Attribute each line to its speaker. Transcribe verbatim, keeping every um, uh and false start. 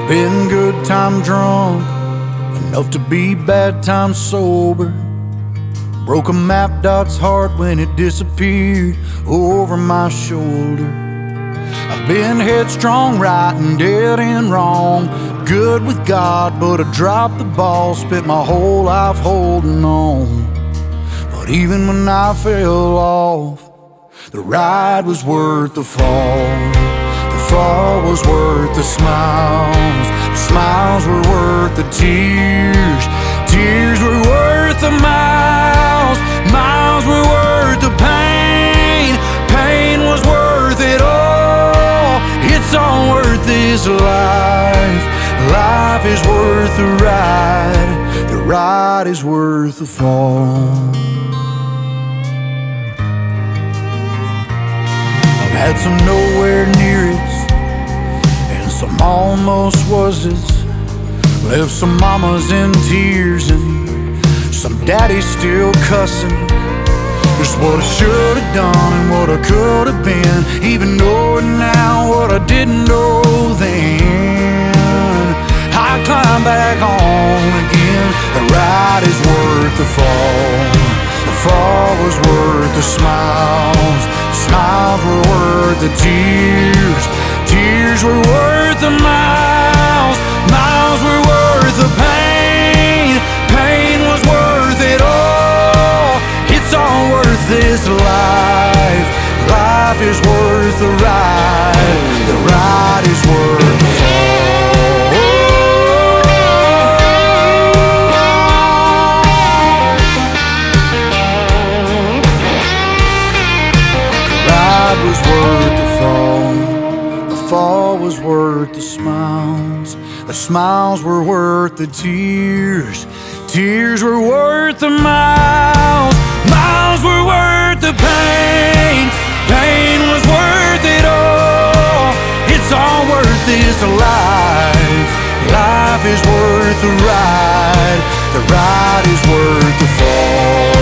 Speaker 1: Been good time drunk, enough to be bad time sober. Broke a map dot's heart when it disappeared over my shoulder. I've been headstrong, right and dead and wrong. Good with God, but I dropped the ball. Spent my whole life holding on. But even when I fell off, the ride was worth the fall. The fall was worth the smiles. The smiles were worth the tears. Tears were worth the miles. Miles were worth the pain. Pain was worth it all. It's all worth this life. Life is worth the ride. The ride is worth the fall. I've had some nowhere near it, and some almost was it. Left some mamas in tears and some daddies still cussing. Just what I should have done and what I could have been, even knowing now what I didn't know then. I climb back on again. The ride is worth the fall. The fall was worth the smiles. The smiles were worth the tears. Tears were worth the miles. Miles were worth the pain. Pain was worth it all. It's all worth this life. Life is worth the ride. The ride is worth the fall. The ride was worth the fall. The fall was worth the smiles. The smiles were worth the tears. Tears were worth the miles. Miles were worth the pain. Pain was worth it all. It's all worth this life. Life is worth the ride. The ride is worth the fall.